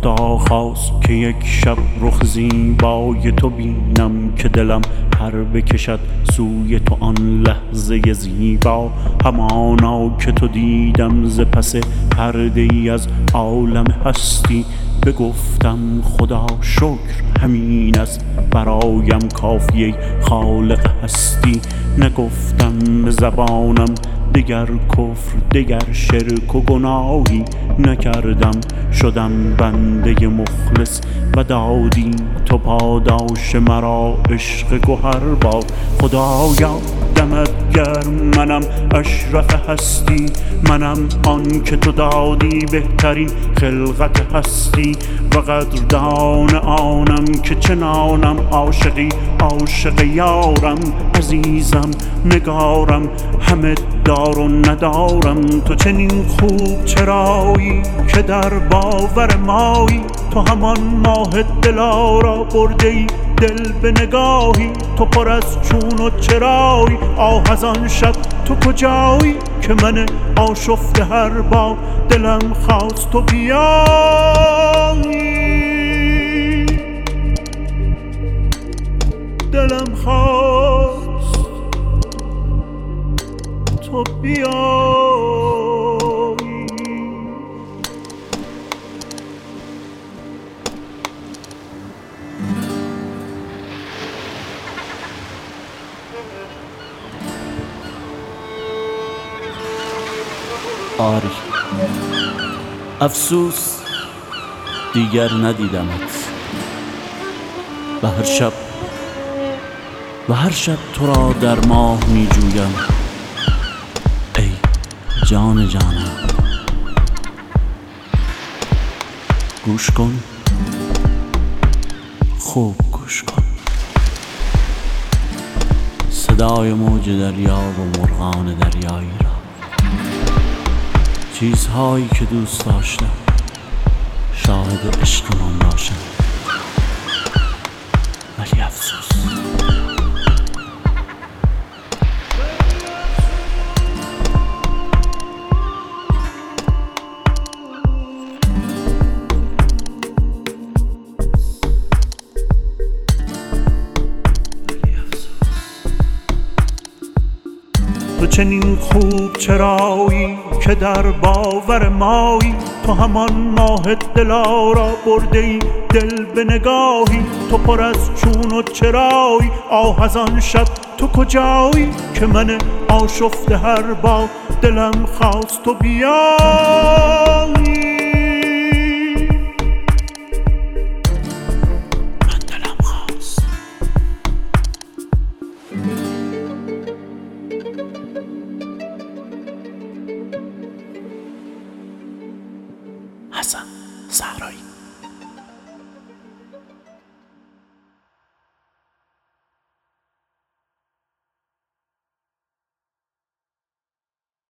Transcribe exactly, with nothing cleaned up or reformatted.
خدا خواست که یک شب رخ زیبای تو بینم، که دلم پر بکشد سوی تو آن لحظه زیبا. همانا که تو دیدم ز پس پرده ای از عالم هستی، بگفتم خدا شکر همین است برایم کافی ای خالق هستی. نگفتم به زبانم دگر کفر دگر شرک و گناهی نکردم، شدم بنده مخلص و دادی تو پاداش مرا عشق گوهر با. خدایا دمت گرم، منم اشرف هستی، منم آن که تو دادی بهترین خلقت هستی. و قدردان آنم که چنانم عاشقی عاشق یارم. عزیزم نگارم همه دار و ندارم، تو چنین خوب چرایی که در باور مایی. تو همان ماه دلارا برده ای دل به نگاهی، تو پر از چون و چرایی. آه از آن شب تو کجایی که من آشفته هر با دلم خواست تو بیایی. دلم خواست تو بیایی. آری افسوس دیگر ندیدمت، و هر شب و هر شب تو را در ماه می جویم. ای جان جانم گوش کن، خوب گوش کن، صدای موج دریا و مرغان دریایی را، چیزهایی که دوست داشتم شاهد عشقمان باشم. ولی افسوس تو چنین خوب چرایی که در باور مایی. تو همان ماه دلارا برده ای دل به نگاهی، تو پر از چون و چرایی. آه از آن شب تو کجایی که من آشفته هر با دلم خواست تو بیایی. حسن زهرایی.